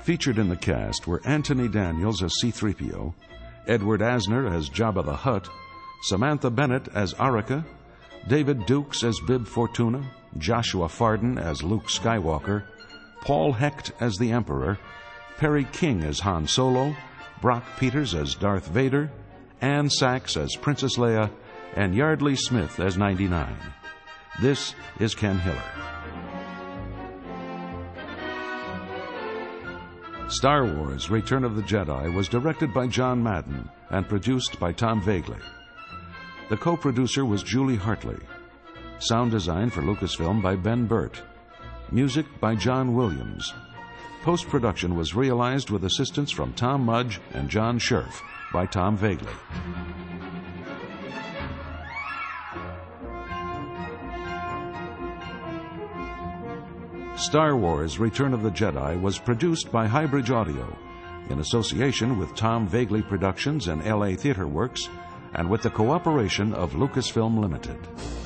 Featured in the cast were Anthony Daniels as C-3PO, Edward Asner as Jabba the Hutt, Samantha Bennett as Arika, David Dukes as Bib Fortuna, Joshua Farden as Luke Skywalker, Paul Hecht as the Emperor, Perry King as Han Solo, Brock Peters as Darth Vader, Anne Sachs as Princess Leia, and Yardley Smith as 99. This is Ken Hiller. Star Wars: Return of the Jedi was directed by John Madden and produced by Tom Vegley. The co-producer was Julie Hartley. Sound design for Lucasfilm by Ben Burt. Music by John Williams. Post-production was realized with assistance from Tom Mudge and John Scherf by Tom Vegley. Star Wars: Return of the Jedi was produced by Highbridge Audio in association with Tom Vegley Productions and LA Theater Works and with the cooperation of Lucasfilm Limited.